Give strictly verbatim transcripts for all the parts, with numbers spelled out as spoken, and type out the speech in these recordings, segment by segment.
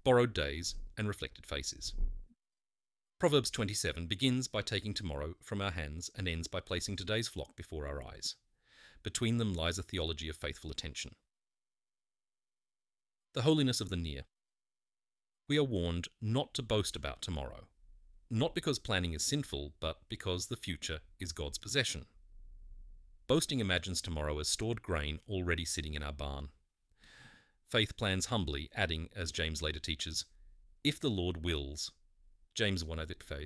borrowed days, and reflected faces. Proverbs twenty-seven begins by taking tomorrow from our hands and ends by placing today's flock before our eyes. Between them lies a theology of faithful attention. The holiness of the near. We are warned not to boast about tomorrow, not because planning is sinful, but because the future is God's possession. Boasting imagines tomorrow as stored grain already sitting in our barn. Faith plans humbly, adding, as James later teaches, if the Lord wills. James one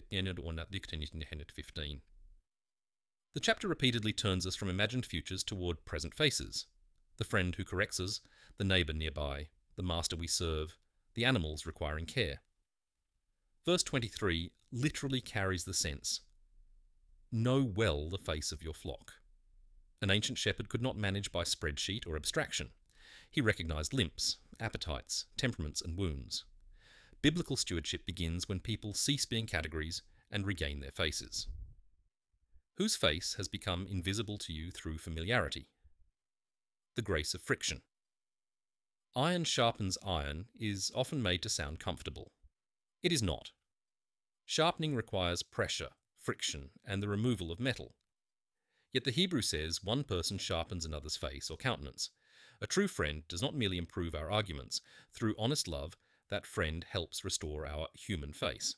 fifteen. The chapter repeatedly turns us from imagined futures toward present faces. The friend who corrects us, the neighbour nearby, the master we serve, the animals requiring care. Verse twenty-three literally carries the sense, know well the face of your flock. An ancient shepherd could not manage by spreadsheet or abstraction. He recognized limps, appetites, temperaments, and wounds. Biblical stewardship begins when people cease being categories and regain their faces. Whose face has become invisible to you through familiarity? The grace of friction. Iron sharpens iron is often made to sound comfortable. It is not. Sharpening requires pressure, friction, and the removal of metal. Yet the Hebrew says one person sharpens another's face or countenance. A true friend does not merely improve our arguments. Through honest love, that friend helps restore our human face.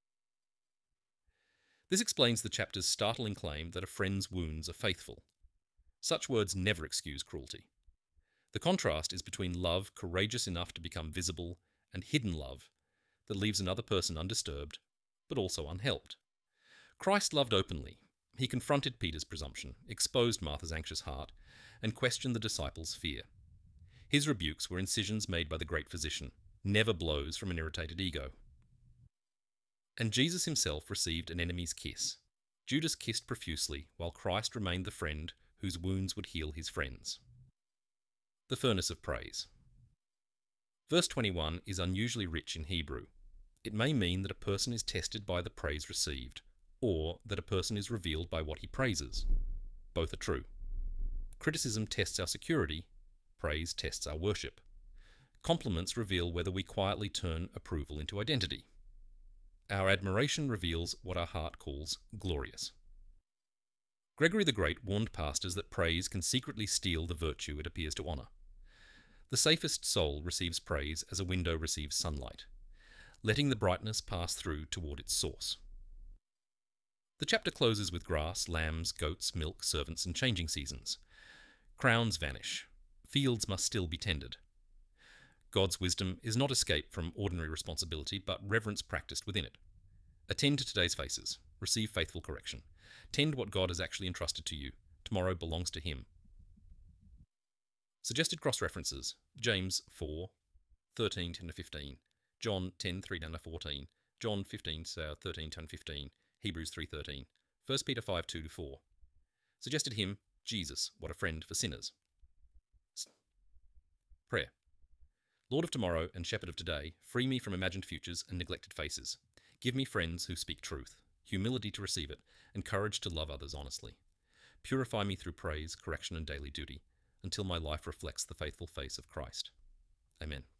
This explains the chapter's startling claim that a friend's wounds are faithful. Such words never excuse cruelty. The contrast is between love courageous enough to become visible and hidden love that leaves another person undisturbed, but also unhelped. Christ loved openly. He confronted Peter's presumption, exposed Martha's anxious heart, and questioned the disciples' fear. His rebukes were incisions made by the great physician, never blows from an irritated ego. And Jesus himself received an enemy's kiss. Judas kissed profusely, while Christ remained the friend whose wounds would heal his friends. The furnace of praise. Verse twenty-one is unusually rich in Hebrew. It may mean that a person is tested by the praise received, or that a person is revealed by what he praises. Both are true. Criticism tests our security, praise tests our worship. Compliments reveal whether we quietly turn approval into identity. Our admiration reveals what our heart calls glorious. Gregory the Great warned pastors that praise can secretly steal the virtue it appears to honour. The safest soul receives praise as a window receives sunlight, letting the brightness pass through toward its source. The chapter closes with grass, lambs, goats, milk, servants, and changing seasons. Crowns vanish. Fields must still be tended. God's wisdom is not escape from ordinary responsibility, but reverence practiced within it. Attend to today's faces. Receive faithful correction. Tend what God has actually entrusted to you. Tomorrow belongs to Him. Suggested cross-references: James four, thirteen, ten to fifteen, John ten, three to fourteen, John fifteen, thirteen, ten to fifteen, Hebrews three thirteen, First Peter five, two to four. Suggested hymn: Jesus, what a friend for sinners. Prayer. Lord of tomorrow and shepherd of today, free me from imagined futures and neglected faces. Give me friends who speak truth, humility to receive it, and courage to love others honestly. Purify me through praise, correction, and daily duty, until my life reflects the faithful face of Christ. Amen.